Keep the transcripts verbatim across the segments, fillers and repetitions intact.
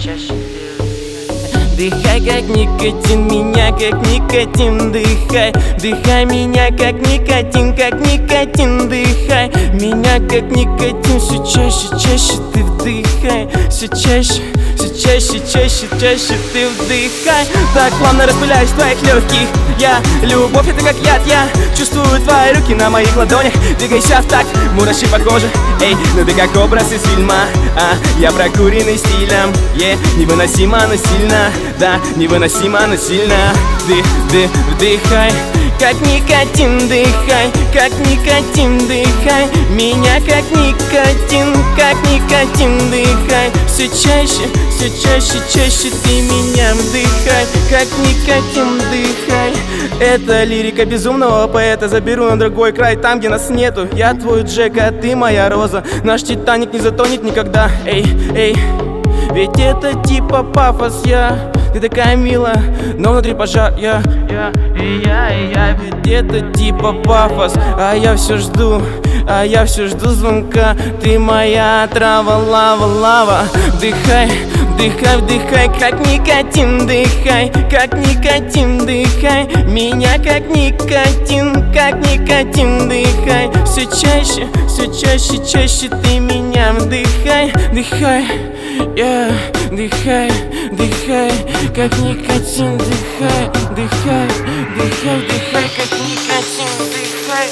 чаще ты вдыхай. Дыхай, как никотин, меня как никотин, дыхай. Дыхай меня, как никотин, как никотин, дыхай. Меня, как никотин, все чаще, чаще ты вдыхай. Все чаще, все чаще, чаще, чаще ты вдыхай. Так плавно распыляюсь в твоих легких. Я, любовь это как яд, я чувствую твои руки на моих ладонях. Двигайся в такт, мураши по коже. Эй, ну ты как образ из фильма. А, я прокуренный стилем. Е, yeah, невыносимо, но сильно. Да, невыносимо, но сильно. Ты, ты, вдыхай, как никотин, дыхай. Как никотин, дыхай. Меня как никотин, как никотин, дыхай. Все чаще, все чаще, чаще ты меня вдыхай. Как никотин, дыхай. Это лирика безумного поэта. Заберу на другой край, там, где нас нету. Я твой Джек, а ты моя роза. Наш Титаник не затонет никогда. Эй, эй. Ведь это типа пафос, я. Ты такая милая, но внутри пожар. Я, я, и я, и я. Ведь это типа пафос, а я все жду. А я все жду звонка. Ты моя трава, лава, лава. Вдыхай, вдыхай, вдыхай, как никотин, дыхай. Как никотин, дыхай. Меня как никотин, как никотин, дыхай. Все чаще, все чаще, чаще ты меня вдыхай. Дыхай, yeah, дыхай, дыхай, как никотин, дыхай. Дыхай, дыхай, дыхай, как никотин, дыхай.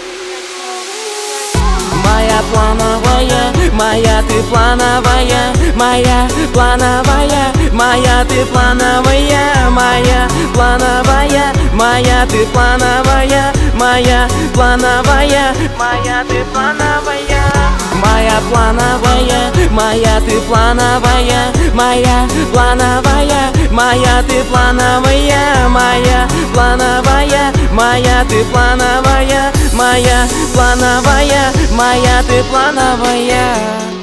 Моя плановая, моя ты плановая, моя плановая, моя ты плановая, моя плановая, моя ты плановая, моя плановая, моя ты плановая, моя плановая, моя ты плановая, моя плановая, моя ты плановая, моя плановая, моя ты плановая, моя плановая, моя ты плановая.